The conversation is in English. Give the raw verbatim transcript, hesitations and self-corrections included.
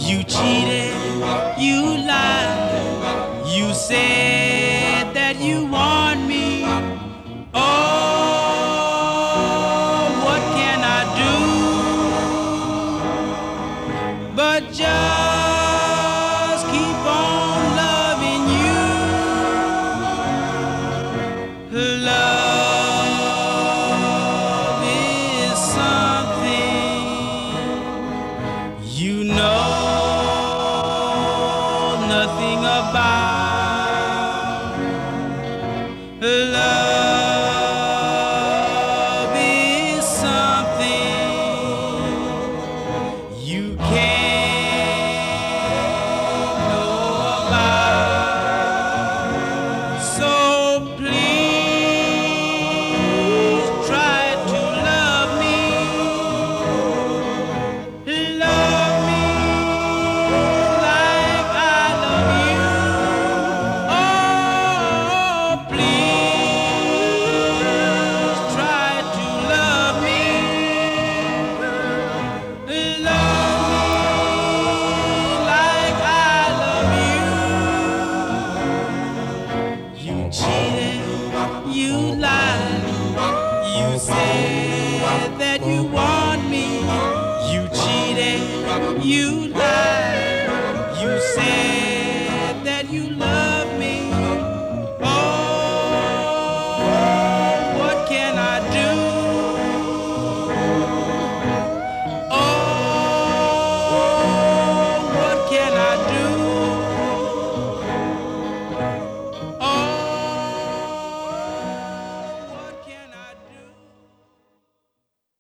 You cheated, you lied, you said that you want me. Oh, what can I do but just keep on loving you? Love is something you know nothing about.